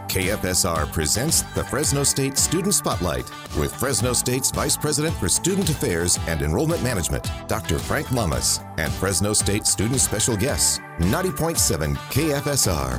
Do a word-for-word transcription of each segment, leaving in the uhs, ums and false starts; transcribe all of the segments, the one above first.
K F S R presents the Fresno State Student Spotlight with Fresno State's Vice President for Student Affairs and Enrollment Management, Doctor Frank Lamas, and Fresno State Student Special Guests, ninety point seven K F S R.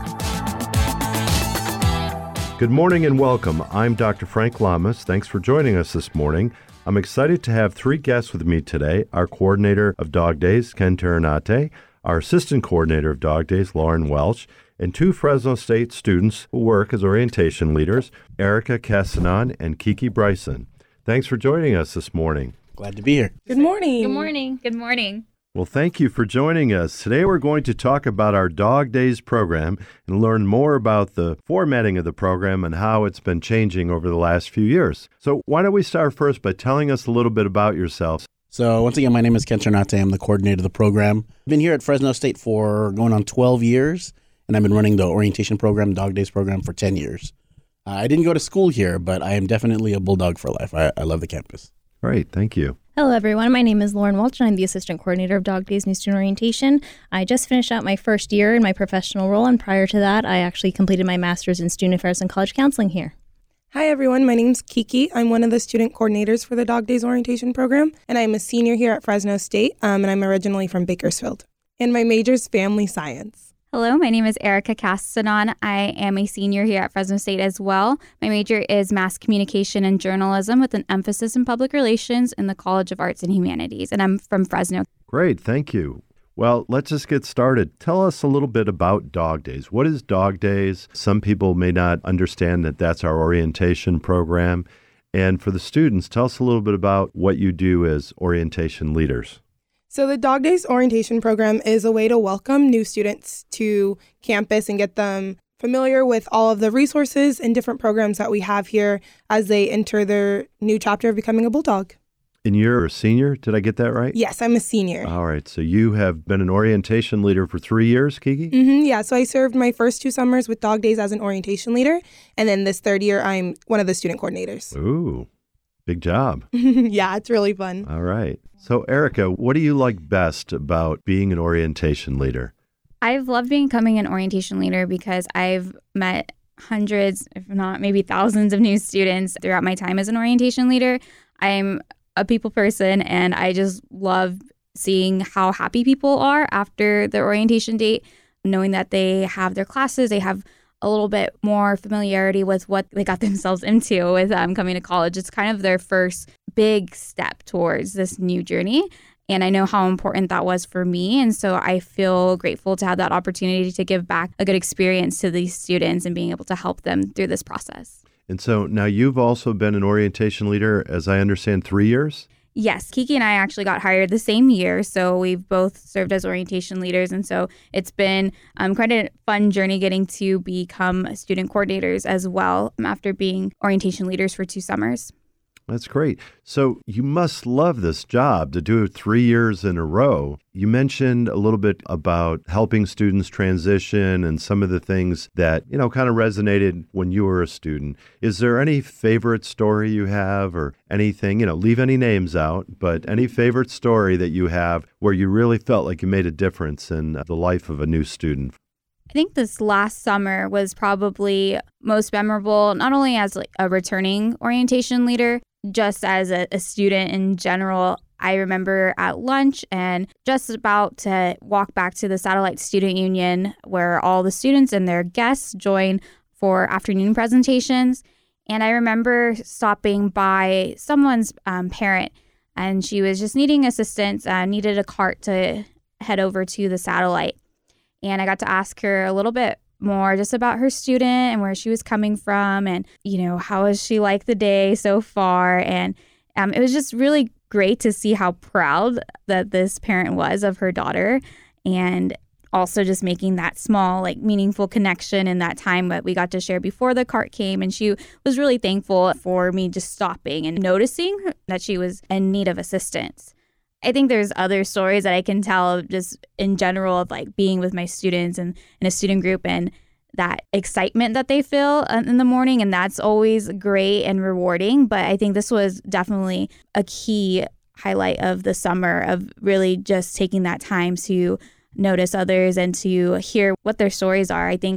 Good morning and welcome. I'm Doctor Frank Lamas. Thanks for joining us this morning. I'm excited to have three guests with me today. Our coordinator of Dog Days, Ken Terranate, our assistant coordinator of Dog Days, Lauren Welch, and two Fresno State students who work as orientation leaders, Erica Castanon and Kiki Bryson. Thanks for joining us this morning. Glad to be here. Good morning. Good morning. Good morning. Well, thank you for joining us. Today we're going to talk about our Dog Days program and learn more about the formatting of the program and how it's been changing over the last few years. So why don't we start first by telling us a little bit about yourselves. So once again, my name is Ken Terranate. I'm the coordinator of the program. I've been here at Fresno State for going on twelve years, and I've been running the orientation program, Dog Days program, for ten years. Uh, I didn't go to school here, but I am definitely a bulldog for life. I, I love the campus. Great, thank you. Hello, everyone. My name is Lauren Welch, and I'm the assistant coordinator of Dog Days New Student Orientation. I just finished out my first year in my professional role, and prior to that, I actually completed my master's in student affairs and college counseling here. Hi, everyone. My name's Kiki. I'm one of the student coordinators for the Dog Days Orientation program, and I'm a senior here at Fresno State, um, and I'm originally from Bakersfield. And my major is family science. Hello, my name is Erica Castanon. I am a senior here at Fresno State as well. My major is mass communication and journalism with an emphasis in public relations in the College of Arts and Humanities, and I'm from Fresno. Great, thank you. Well, let's just get started. Tell us a little bit about Dog Days. What is Dog Days? Some people may not understand that that's our orientation program. And for the students, tell us a little bit about what you do as orientation leaders. So the Dog Days Orientation program is a way to welcome new students to campus and get them familiar with all of the resources and different programs that we have here as they enter their new chapter of becoming a bulldog. And you're a senior, did I get that right? Yes, I'm a senior. All right, so you have been an orientation leader for three years, Kiki? Mm-hmm, yeah, so I served my first two summers with Dog Days as an orientation leader, and then this third year, I'm one of the student coordinators. Ooh, big job. Yeah, it's really fun. All right. So, Erica, what do you like best about being an orientation leader? I've loved becoming an orientation leader because I've met hundreds, if not maybe thousands of new students throughout my time as an orientation leader. I'm a people person, and I just love seeing how happy people are after their orientation date, knowing that they have their classes, they have a little bit more familiarity with what they got themselves into with um, coming to college. It's kind of their first big step towards this new journey. And I know how important that was for me. And so I feel grateful to have that opportunity to give back a good experience to these students and being able to help them through this process. And so now you've also been an orientation leader, as I understand, three years? Yes, Kiki and I actually got hired the same year, so we've both served as orientation leaders, and so it's been um, quite a fun journey getting to become student coordinators as well after being orientation leaders for two summers. That's great. So you must love this job to do it three years in a row. You mentioned a little bit about helping students transition and some of the things that, you know, kind of resonated when you were a student. Is there any favorite story you have or anything, you know, leave any names out, but any favorite story that you have where you really felt like you made a difference in the life of a new student? I think this last summer was probably most memorable, not only as like a returning orientation leader, just as a, a student in general. I remember at lunch and just about to walk back to the Satellite Student Union where all the students and their guests join for afternoon presentations. And I remember stopping by someone's um, parent, and she was just needing assistance, uh, needed a cart to head over to the Satellite. And I got to ask her a little bit more just about her student and where she was coming from and, you know, how has she liked the day so far. And um, it was just really great to see how proud that this parent was of her daughter, and also just making that small, like, meaningful connection in that time that we got to share before the cart came. And she was really thankful for me just stopping and noticing that she was in need of assistance. I think there's other stories that I can tell just in general of like being with my students and in a student group and that excitement that they feel in the morning. And that's always great and rewarding. But I think this was definitely a key highlight of the summer of really just taking that time to notice others and to hear what their stories are. I think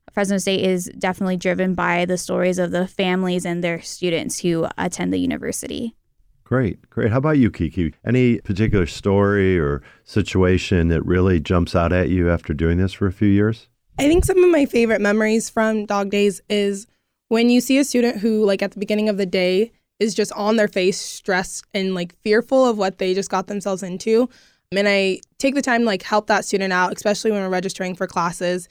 Fresno State is definitely driven by the stories of the families and their students who attend the university. Great, great. How about you, Kiki? Any particular story or situation that really jumps out at you after doing this for a few years? I think some of my favorite memories from Dog Days is when you see a student who, like, at the beginning of the day is just on their face, stressed and like fearful of what they just got themselves into. And I take the time to like help that student out, especially when we're registering for classes,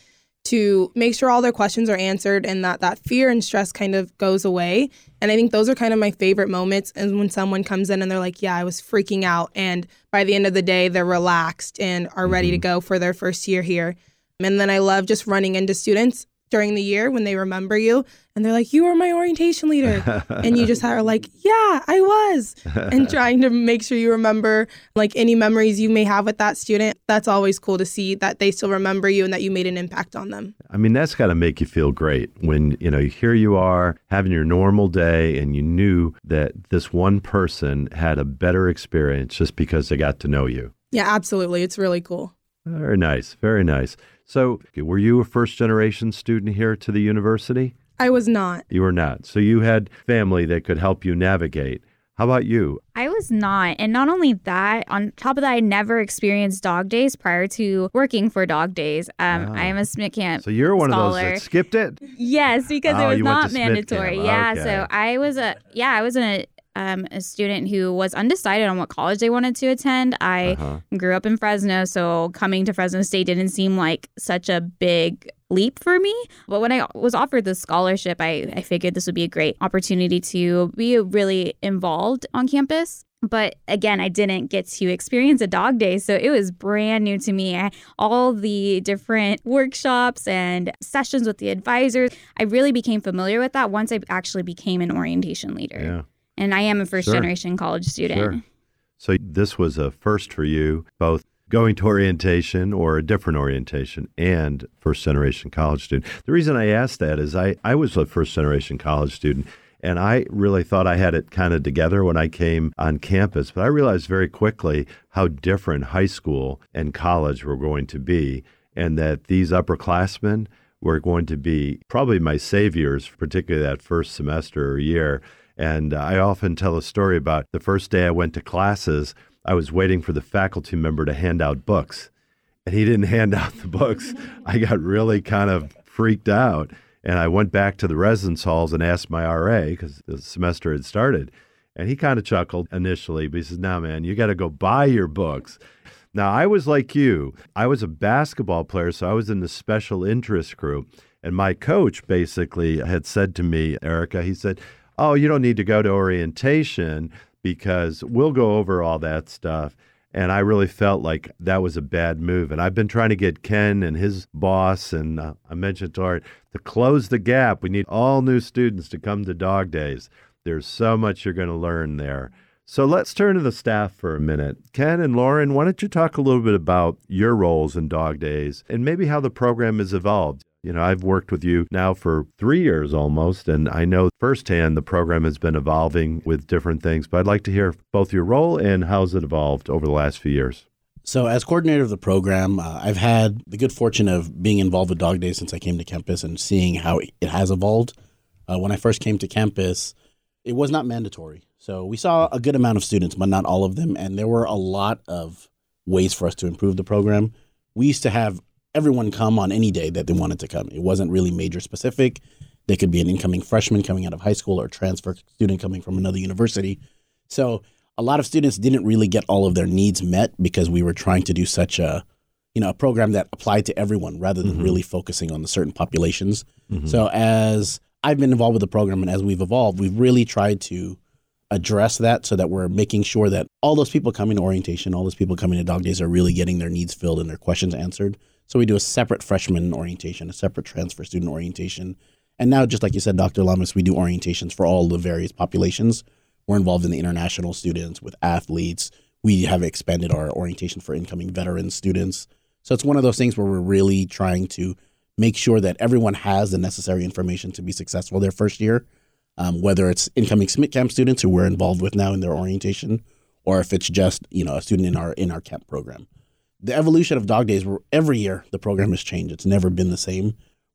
to make sure all their questions are answered and that that fear and stress kind of goes away. And I think those are kind of my favorite moments, is when someone comes in and they're like, yeah, I was freaking out. And by the end of the day, they're relaxed and are ready mm-hmm. to go for their first year here. And then I love just running into students during the year when they remember you and they're like, you were my orientation leader. And you just are like, yeah, I was. And trying to make sure you remember like any memories you may have with that student. That's always cool to see that they still remember you and that you made an impact on them. I mean, that's got to make you feel great when, you know, here you are having your normal day and you knew that this one person had a better experience just because they got to know you. Yeah, absolutely. It's really cool. Very nice. Very nice. So were you a first-generation student here to the university? I was not. You were not. So you had family that could help you navigate. How about you? I was not. And not only that, on top of that, I never experienced Dog Days prior to working for Dog Days. Um, wow. I am a Smith Camp So you're one scholar. of those that skipped it? Yes, because oh, it was you not went to mandatory. Smith Camp. Yeah, okay. so I was a, yeah, I was a, Um, a student who was undecided on what college they wanted to attend. I uh-huh. grew up in Fresno, so coming to Fresno State didn't seem like such a big leap for me. But when I was offered the scholarship, I, I figured this would be a great opportunity to be really involved on campus. But again, I didn't get to experience a Dog Day, so it was brand new to me. I, all the different workshops and sessions with the advisors, I really became familiar with that once I actually became an orientation leader. Yeah. And I am a first-generation sure. college student. Sure. So this was a first for you, both going to orientation or a different orientation and first-generation college student. The reason I asked that is I, I was a first-generation college student, and I really thought I had it kind of together when I came on campus. But I realized very quickly how different high school and college were going to be, and that these upperclassmen were going to be probably my saviors, particularly that first semester or year. And I often tell a story about the first day I went to classes, I was waiting for the faculty member to hand out books. And he didn't hand out the books. I got really kind of freaked out. And I went back to the residence halls and asked my R A, because the semester had started. And he kind of chuckled initially, but he says, no, man, you got to go buy your books. Now, I was like you. I was a basketball player, so I was in the special interest group. And my coach basically had said to me, Erica, he said, oh, you don't need to go to orientation because we'll go over all that stuff. And I really felt like that was a bad move. And I've been trying to get Ken and his boss, and uh, I mentioned to Art, to close the gap. We need all new students to come to Dog Days. There's so much you're going to learn there. So let's turn to the staff for a minute. Ken and Lauren, why don't you talk a little bit about your roles in Dog Days and maybe how the program has evolved? You know, I've worked with you now for three years almost, and I know firsthand the program has been evolving with different things. But I'd like to hear both your role and how's it evolved over the last few years. So as coordinator of the program, uh, I've had the good fortune of being involved with Dog Days since I came to campus and seeing how it has evolved. Uh, when I first came to campus, it was not mandatory. So we saw a good amount of students, but not all of them. And there were a lot of ways for us to improve the program. We used to have everyone come on any day that they wanted to come. It wasn't really major specific. They could be an incoming freshman coming out of high school or a transfer student coming from another university. So a lot of students didn't really get all of their needs met because we were trying to do such a, you know, a program that applied to everyone rather than mm-hmm. really focusing on the certain populations. Mm-hmm. So as I've been involved with the program and as we've evolved, we've really tried to address that so that we're making sure that all those people coming to orientation, all those people coming to Dog Days are really getting their needs filled and their questions answered. So we do a separate freshman orientation, a separate transfer student orientation. And now, just like you said, Doctor Lamas, we do orientations for all the various populations. We're involved in the international students with athletes. We have expanded our orientation for incoming veteran students. So it's one of those things where we're really trying to make sure that everyone has the necessary information to be successful their first year, um, whether it's incoming Smith Camp students who we're involved with now in their orientation, or if it's just, you know, a student in our in our camp program. The evolution of Dog Days, every year the program has changed. It's never been the same.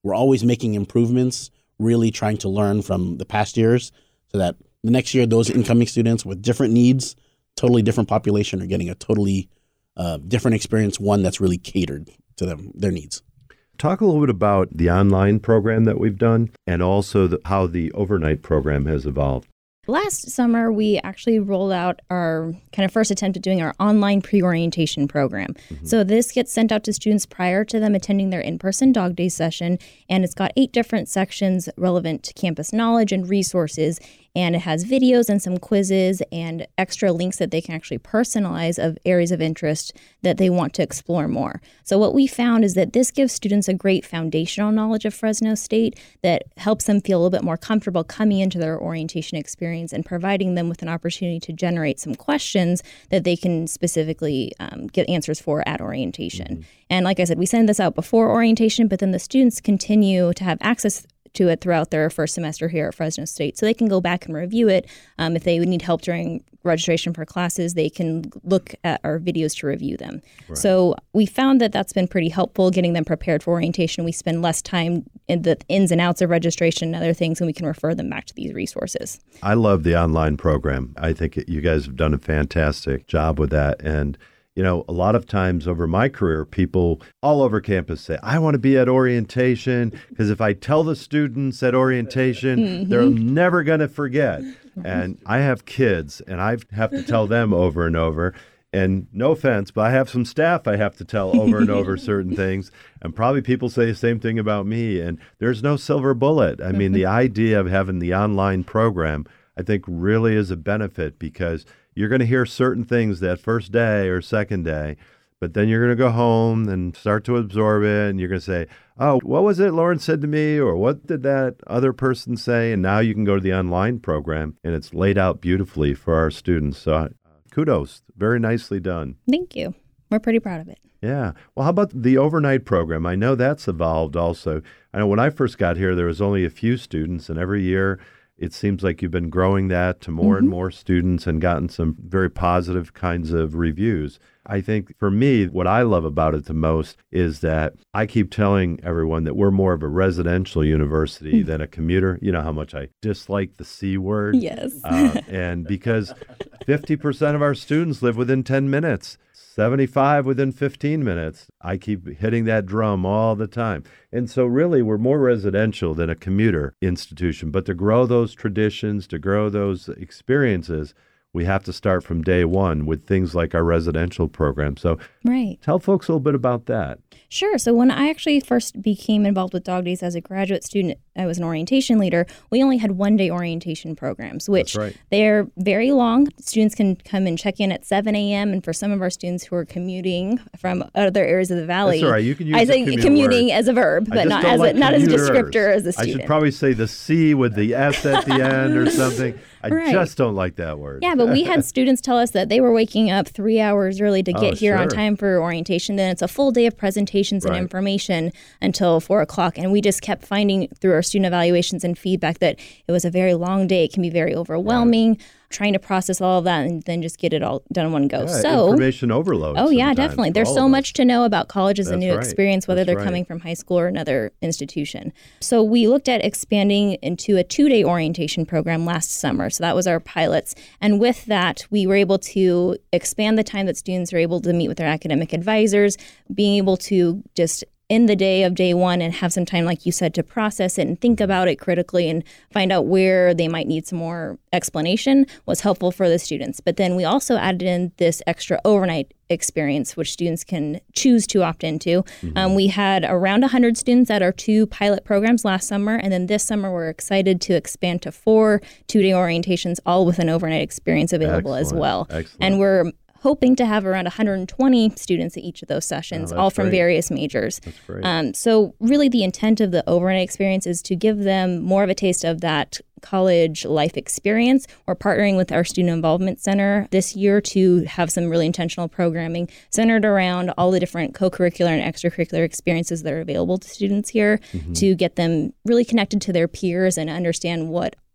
we're always making improvements, really trying to learn from the past years so that the next year, those incoming students with different needs, totally different population, are getting a totally uh, different experience, one that's really catered to them, their needs. Talk a little bit about the online program that we've done and also the, how the overnight program has evolved. Last summer, we actually rolled out our kind of first attempt at doing our online pre-orientation program. Mm-hmm. So this gets sent out to students prior to them attending their in-person Dog Day session, and it's got eight different sections relevant to campus knowledge and resources, and it has videos and some quizzes and extra links that they can actually personalize of areas of interest that they want to explore more. So what we found is that this gives students a great foundational knowledge of Fresno State that helps them feel a little bit more comfortable coming into their orientation experience and providing them with an opportunity to generate some questions that they can specifically um, get answers for at orientation. Mm-hmm. And like I said, we send this out before orientation, but then the students continue to have access to it throughout their first semester here at Fresno State. So they can go back and review it. Um, if they would need help during registration for classes, they can look at our videos to review them. Right. So we found that that's been pretty helpful, getting them prepared for orientation. We spend less time in the ins and outs of registration and other things, and we can refer them back to these resources. I love the online program. I think you guys have done a fantastic job with that. And you know, a lot of times over my career, people all over campus say, I want to be at orientation because if I tell the students at orientation, mm-hmm. they're never going to forget. And I have kids and I have to tell them over and over. And no offense, but I have some staff I have to tell over and over certain things. And probably people say the same thing about me. And there's no silver bullet. I mean, the idea of having the online program, I think really is a benefit because you're going to hear certain things that first day or second day, but then you're going to go home and start to absorb it. And you're going to say, oh, what was it Lauren said to me? Or what did that other person say? And now you can go to the online program and it's laid out beautifully for our students. So uh, kudos. Very nicely done. Thank you. We're pretty proud of it. Yeah. Well, how about the overnight program? I know that's evolved also. I know when I first got here, there was only a few students, and every year it seems like you've been growing that to more mm-hmm. and more students and gotten some very positive kinds of reviews. I think for me, what I love about it the most is that I keep telling everyone that we're more of a residential university mm-hmm. than a commuter. You know how much I dislike the C word. Yes. Uh, and because fifty percent of our students live within ten minutes. seventy-five within fifteen minutes. I keep hitting that drum all the time. And so really, we're more residential than a commuter institution. But to grow those traditions, to grow those experiences, we have to start from day one with things like our residential program. So right. Tell folks a little bit about that. Sure. So when I actually first became involved with Dog Days as a graduate student, I was an orientation leader. We only had one-day orientation programs, which right. they're very long. Students can come and check in at seven a.m. And for some of our students who are commuting from other areas of the valley, that's all right. You can use I say commuting word. as a verb, but not as like a, not as a commuters. descriptor as a student. I should probably say the C with the S at the end or something. I right. just don't like that word. Yeah, but we had students tell us that they were waking up three hours early to get oh, here sure. on time for orientation. Then it's a full day of presentations right. and information until four o'clock. And we just kept finding through our student evaluations and feedback that it was a very long day. It can be very overwhelming. Right. Trying to process all of that and then just get it all done in one go. Yeah, so information overload. Oh yeah, definitely. There's so much to know about college as That's a new right. experience, whether That's they're right. coming from high school or another institution. So we looked at expanding into a two-day orientation program last summer. So that was our pilots. And with that, we were able to expand the time that students are able to meet with their academic advisors, being able to just in the day of day one and have some time, like you said, to process it and think about it critically and find out where they might need some more explanation was helpful for the students. But then we also added in this extra overnight experience, which students can choose to opt into. Mm-hmm. Um, we had around one hundred students at our two pilot programs last summer. And then this summer, we're excited to expand to four two-day orientations, all with an overnight experience available Excellent. as well. Excellent. And we're hoping to have around one hundred twenty students at each of those sessions, oh, all from great. various majors. That's great. Um, so really the intent of the overnight experience is to give them more of a taste of that college life experience. We're partnering with our Student Involvement Center this year to have some really intentional programming centered around all the different co-curricular and extracurricular experiences that are available to students here mm-hmm. to get them really connected to their peers and understand what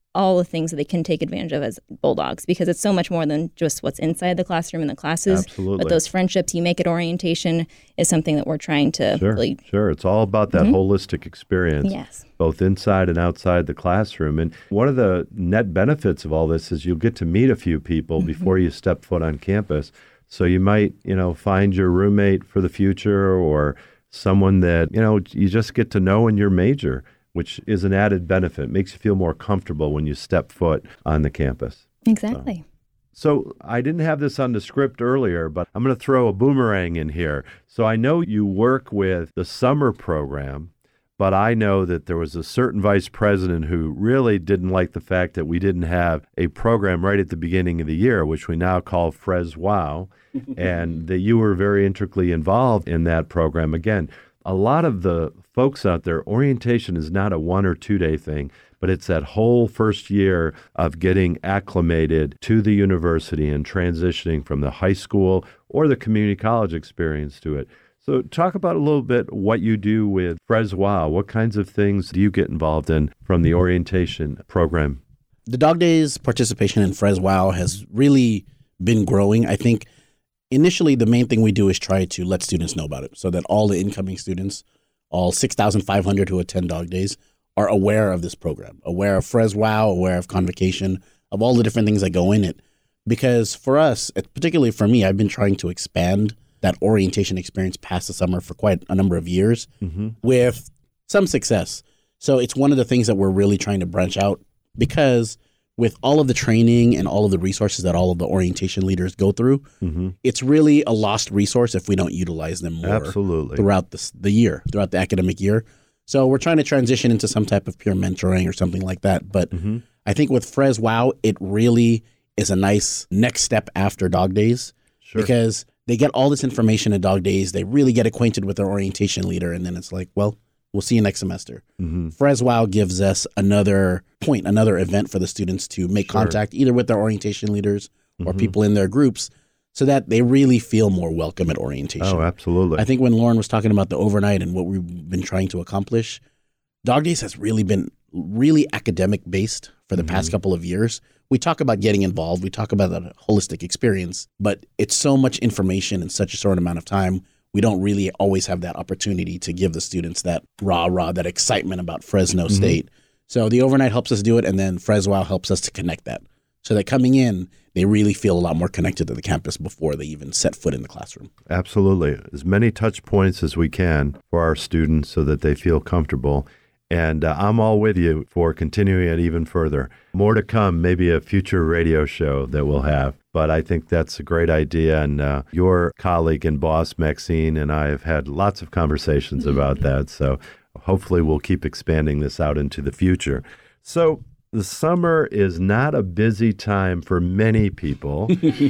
all the things that they can take advantage of as Bulldogs, because it's so much more than just what's inside the classroom and the classes. Absolutely. But those friendships you make at orientation is something that we're trying to sure, really... Sure, it's all about that mm-hmm. holistic experience, yes. both inside and outside the classroom. And one of the net benefits of all this is you'll get to meet a few people mm-hmm. before you step foot on campus. So you might, you know, find your roommate for the future, or someone that, you know, you just get to know in your major, which is an added benefit. It makes you feel more comfortable when you step foot on the campus. Exactly. So, so I didn't have this on the script earlier, but I'm going to throw a boomerang in here. So I know you work with the summer program, but I know that there was a certain vice president who really didn't like the fact that we didn't have a program right at the beginning of the year, which we now call FresWow, and that you were very intricately involved in that program. Again, a lot of the folks out there, orientation is not a one or two day thing, but it's that whole first year of getting acclimated to the university and transitioning from the high school or the community college experience to it. So talk about a little bit what you do with FresWow. What kinds of things do you get involved in from the orientation program? The Dog Days participation in FresWow has really been growing. I think initially the main thing we do is try to let students know about it so that all the incoming students, all six thousand five hundred who attend Dog Days, are aware of this program, aware of FresWow, aware of Convocation, of all the different things that go in it. Because for us, particularly for me, I've been trying to expand that orientation experience past the summer for quite a number of years mm-hmm. with some success. So it's one of the things that we're really trying to branch out, because with all of the training and all of the resources that all of the orientation leaders go through, mm-hmm. it's really a lost resource if we don't utilize them more Absolutely. throughout the, the year, throughout the academic year. So we're trying to transition into some type of peer mentoring or something like that. But mm-hmm. I think with FresWow, it really is a nice next step after Dog Days sure. because they get all this information at Dog Days. They really get acquainted with their orientation leader. And then it's like, well, we'll see you next semester. Mm-hmm. FresWow gives us another point, another event for the students to make sure. contact either with their orientation leaders or mm-hmm. people in their groups so that they really feel more welcome at orientation. Oh, absolutely. I think when Lauren was talking about the overnight and what we've been trying to accomplish, Dog Days has really been really academic based for the mm-hmm. past couple of years. We talk about getting involved. We talk about that holistic experience, but it's so much information in such a short amount of time. We don't really always have that opportunity to give the students that rah, rah, that excitement about Fresno mm-hmm. State. So the overnight helps us do it, and then FresWow helps us to connect that so that coming in, they really feel a lot more connected to the campus before they even set foot in the classroom. Absolutely. As many touch points as we can for our students so that they feel comfortable. And uh, I'm all with you for continuing it even further. More to come, maybe a future radio show that we'll have. But I think that's a great idea. And uh, your colleague and boss, Maxine, and I have had lots of conversations about that. So hopefully we'll keep expanding this out into the future. So the summer is not a busy time for many people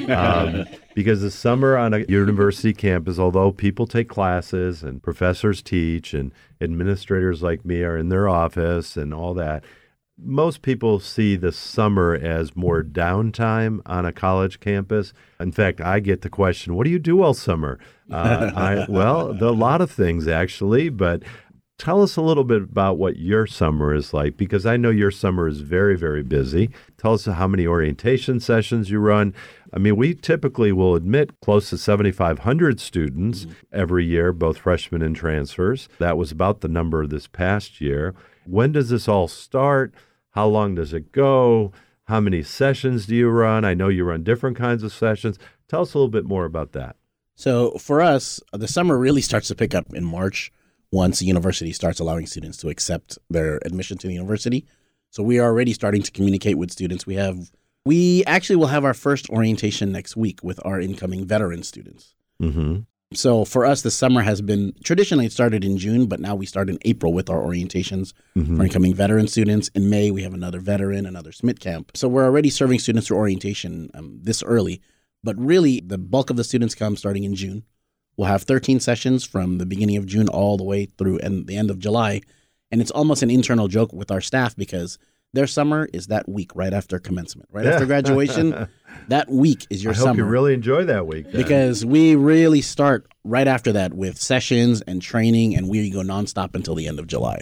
um, because the summer on a university campus, although people take classes and professors teach and administrators like me are in their office and all that, most people see the summer as more downtime on a college campus. In fact, I get the question, what do you do all summer? Uh, I, well, there are a lot of things, actually, but tell us a little bit about what your summer is like, because I know your summer is very, very busy. Tell us how many orientation sessions you run. I mean, we typically will admit close to seventy-five hundred students mm-hmm. every year, both freshmen and transfers. That was about the number this past year. When does this all start? How long does it go? How many sessions do you run? I know you run different kinds of sessions. Tell us a little bit more about that. So for us, the summer really starts to pick up in March once the university starts allowing students to accept their admission to the university. So we are already starting to communicate with students. We have, we actually will have our first orientation next week with our incoming veteran students. Mm-hmm. So for us, the summer has been, traditionally it started in June, but now we start in April with our orientations mm-hmm. for incoming veteran students. In May, we have another veteran, another SMIT camp. So we're already serving students through orientation um, this early, but really the bulk of the students come starting in June. We'll have thirteen sessions from the beginning of June all the way through and the end of July. And it's almost an internal joke with our staff because their summer is that week right after commencement, right yeah. after graduation. That week is your I hope summer. You really enjoy that week. Then. Because we really start right after that with sessions and training, and we go nonstop until the end of July.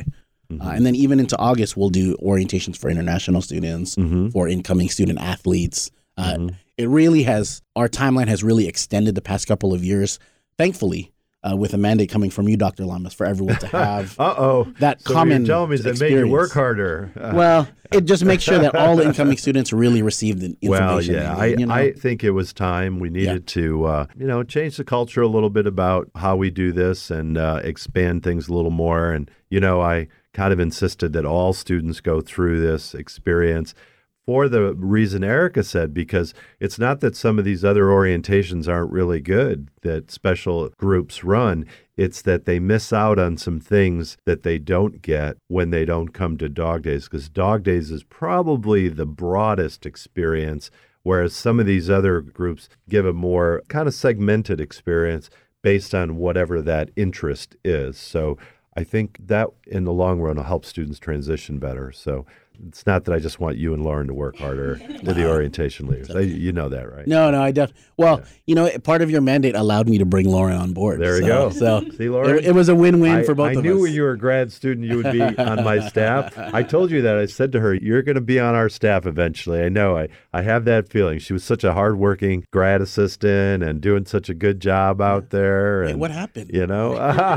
Mm-hmm. Uh, and then even into August, we'll do orientations for international students, mm-hmm. for incoming student athletes. Uh, mm-hmm. It really has, our timeline has really extended the past couple of years, thankfully, uh, with a mandate coming from you, Doctor Lamas, for everyone to have Uh-oh. that so common you're telling me experience. that made you work harder. Uh, well, it just makes sure that all the incoming students really receive the information. Well, yeah, they I, need, you know? I think it was time. We needed yeah. to, uh, you know, change the culture a little bit about how we do this and uh, expand things a little more. And, you know, I kind of insisted that all students go through this experience for the reason Erica said, because it's not that some of these other orientations aren't really good that special groups run. It's that they miss out on some things that they don't get when they don't come to Dog Days, because Dog Days is probably the broadest experience, whereas some of these other groups give a more kind of segmented experience based on whatever that interest is. So I think that in the long run will help students transition better. So it's not that I just want you and Lauren to work harder with the orientation leaders. I, you know that, right? No, no, I definitely. Well, yeah. you know, part of your mandate allowed me to bring Lauren on board. There you so, go. So see, Lauren, it, it was a win-win I, for both I of us. I knew when you were a grad student, you would be on my staff. I told you that. I said to her, "You're going to be on our staff eventually." I know. I, I have that feeling. She was such a hardworking grad assistant and doing such a good job out there. And, hey, what happened? You know.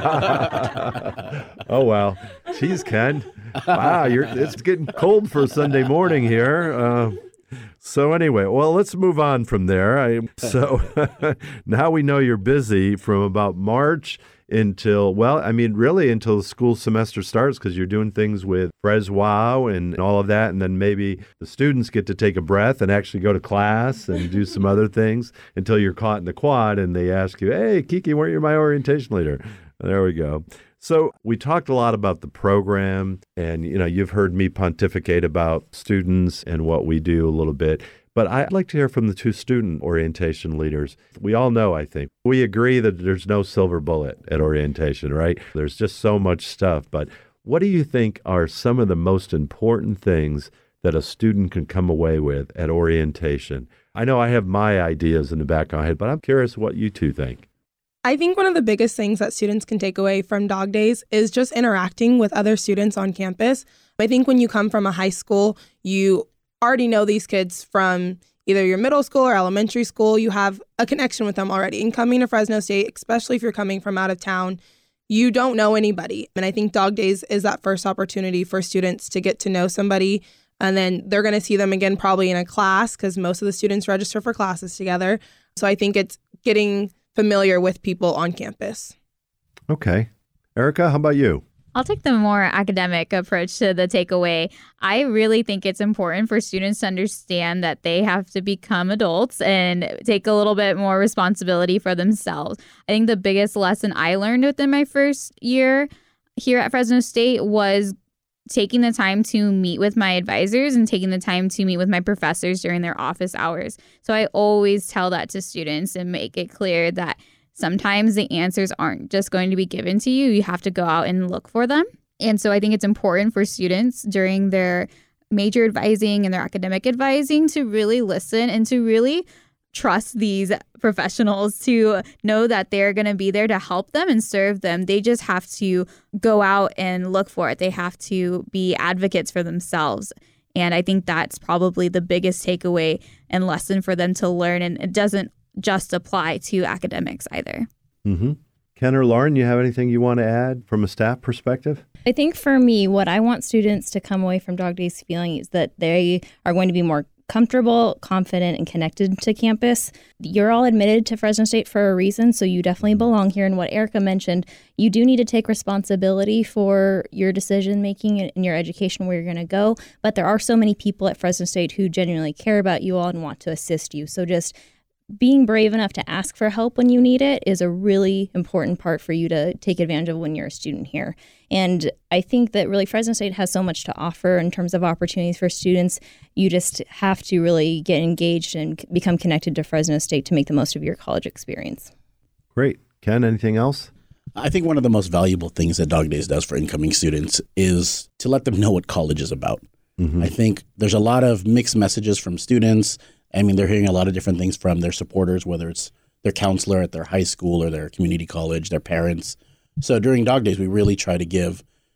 Oh well, geez, Ken. Wow, you're, it's getting cold for Sunday morning here. Uh, so anyway, well, let's move on from there. I, so now we know you're busy from about March until, well, I mean, really until the school semester starts, because you're doing things with FresWow and all of that, and then maybe the students get to take a breath and actually go to class and do some other things until you're caught in the quad and they ask you, "Hey, Kiki, weren't you my orientation leader?" There we go. So we talked a lot about the program, and, you know, you've heard me pontificate about students and what we do a little bit. But I'd like to hear from the two student orientation leaders. We all know, I think, we agree that there's no silver bullet at orientation, right? There's just so much stuff. But what do you think are some of the most important things that a student can come away with at orientation? I know I have my ideas in the back of my head, but I'm curious what you two think. I think one of the biggest things that students can take away from Dog Days is just interacting with other students on campus. I think when you come from a high school, you already know these kids from either your middle school or elementary school. You have a connection with them already. And coming to Fresno State, especially if you're coming from out of town, you don't know anybody. And I think Dog Days is that first opportunity for students to get to know somebody. And then they're going to see them again probably in a class, because most of the students register for classes together. So I think it's getting familiar with people on campus. Okay. Erica, how about you? I'll take the more academic approach to the takeaway. I really think it's important for students to understand that they have to become adults and take a little bit more responsibility for themselves. I think the biggest lesson I learned within my first year here at Fresno State was taking the time to meet with my advisors and taking the time to meet with my professors during their office hours. So I always tell that to students and make it clear that sometimes the answers aren't just going to be given to you. You have to go out and look for them. And so I think it's important for students during their major advising and their academic advising to really listen and to really trust these professionals, to know that they're going to be there to help them and serve them. They just have to go out and look for it. They have to be advocates for themselves. And I think that's probably the biggest takeaway and lesson for them to learn. And it doesn't just apply to academics either. Mm-hmm. Ken or Lauren, you have anything you want to add from a staff perspective? I think for me, what I want students to come away from Dog Days feeling is that they are going to be more comfortable, confident, and connected to campus. You're all admitted to Fresno State for a reason, so you definitely belong here. And what Erica mentioned, you do need to take responsibility for your decision making and your education, where you're going to go. But there are so many people at Fresno State who genuinely care about you all and want to assist you. So just being brave enough to ask for help when you need it is a really important part for you to take advantage of when you're a student here. And I think that really Fresno State has so much to offer in terms of opportunities for students. You just have to really get engaged and become connected to Fresno State to make the most of your college experience. Great. Ken, anything else? I think one of the most valuable things that Dog Days does for incoming students is to let them know what college is about. Mm-hmm. I think there's a lot of mixed messages from students. I mean, they're hearing a lot of different things from their supporters, whether it's their counselor at their high school or their community college, their parents. So during Dog Days, we really try to give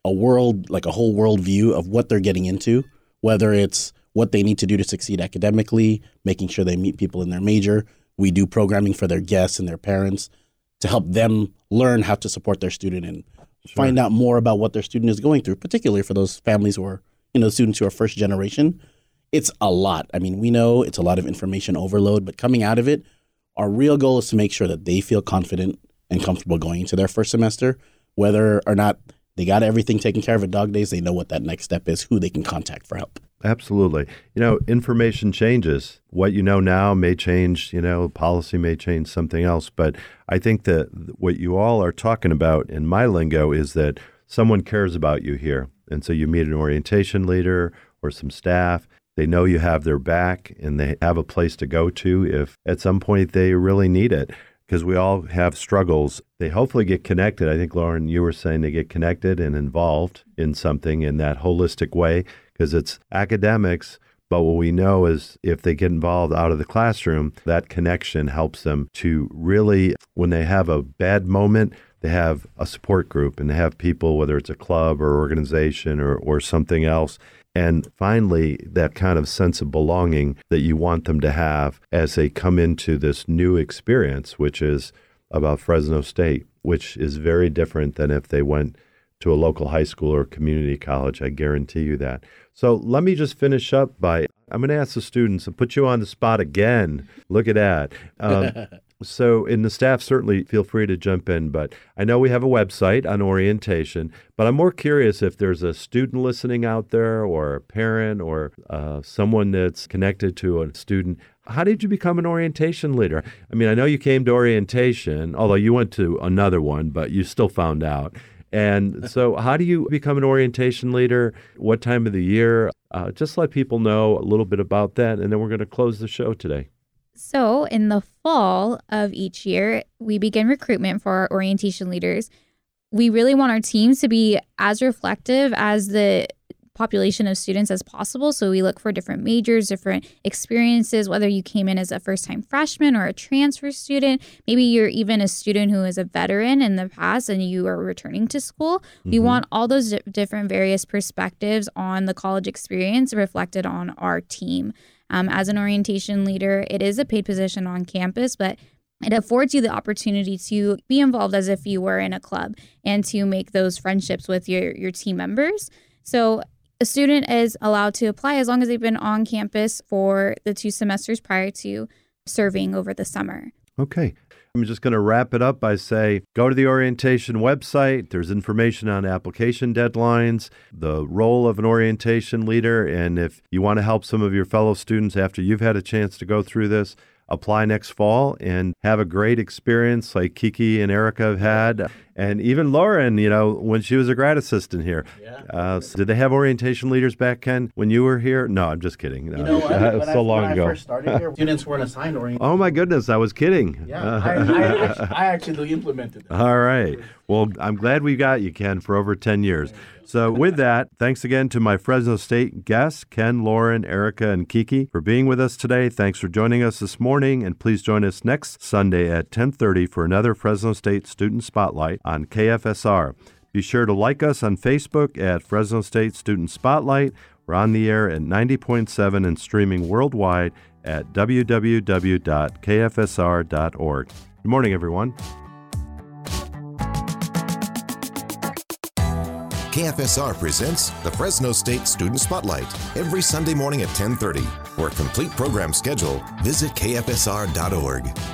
a world, like a whole world view of what they're getting into, whether it's what they need to do to succeed academically, making sure they meet people in their major. We do programming for their guests and their parents to help them learn how to support their student and sure. find out more about what their student is going through, particularly for those families who are, you know, students who are first generation. It's a lot. I mean, we know it's a lot of information overload, but coming out of it, our real goal is to make sure that they feel confident and comfortable going into their first semester, whether or not they got everything taken care of at Dog Days, they know what that next step is, who they can contact for help. Absolutely. You know, information changes. What you know now may change, you know, policy may change something else. But I think that what you all are talking about in my lingo is that someone cares about you here. And so you meet an orientation leader or some staff. They know you have their back and they have a place to go to if at some point they really need it. Because we all have struggles. They hopefully get connected. I think, Lauren, you were saying they get connected and involved in something in that holistic way, because it's academics. But what we know is if they get involved out of the classroom, that connection helps them to really, when they have a bad moment, they have a support group and they have people, whether it's a club or organization or, or something else. And finally, that kind of sense of belonging that you want them to have as they come into this new experience, which is about Fresno State, which is very different than if they went to a local high school or community college. I guarantee you that. So let me just finish up by, I'm going to ask the students and put you on the spot again. Look at that. Um, So, and the staff certainly feel free to jump in, but I know we have a website on orientation, but I'm more curious if there's a student listening out there or a parent or uh, someone that's connected to a student. How did you become an orientation leader? I mean, I know you came to orientation, although you went to another one, but you still found out. And so how do you become an orientation leader? What time of the year? Uh, just let people know a little bit about that, and then we're going to close the show today. So in the fall of each year, we begin recruitment for our orientation leaders. We really want our teams to be as reflective as the population of students as possible. So we look for different majors, different experiences, whether you came in as a first-time freshman or a transfer student. Maybe you're even a student who is a veteran in the past and you are returning to school. Mm-hmm. We want all those di- different various perspectives on the college experience reflected on our team. Um, as an orientation leader, it is a paid position on campus, but it affords you the opportunity to be involved as if you were in a club and to make those friendships with your, your team members. So a student is allowed to apply as long as they've been on campus for the two semesters prior to serving over the summer. Okay. I'm just going to wrap it up by saying, go to the orientation website. There's information on application deadlines, the role of an orientation leader, and if you want to help some of your fellow students after you've had a chance to go through this, apply next fall and have a great experience like Kiki and Erica have had. And even Lauren, you know, when she was a grad assistant here. Yeah. Uh, so did they have orientation leaders back, Ken, when you were here? No, I'm just kidding. No, you know what? Uh, when so I, long when ago. I first started here, students weren't assigned orientation. Oh, my goodness. I was kidding. Yeah, uh, I, I, actually, I actually implemented that. All right. Well, I'm glad we got you, Ken, for over ten years. So with that, thanks again to my Fresno State guests, Ken, Lauren, Erica, and Kiki, for being with us today. Thanks for joining us this morning, and please join us next Sunday at ten thirty for another Fresno State Student Spotlight on K F S R. Be sure to like us on Facebook at Fresno State Student Spotlight. We're on the air at ninety point seven and streaming worldwide at w w w dot k f s r dot org. Good morning, everyone. K F S R presents the Fresno State Student Spotlight every Sunday morning at ten thirty. For a complete program schedule, visit k f s r dot org.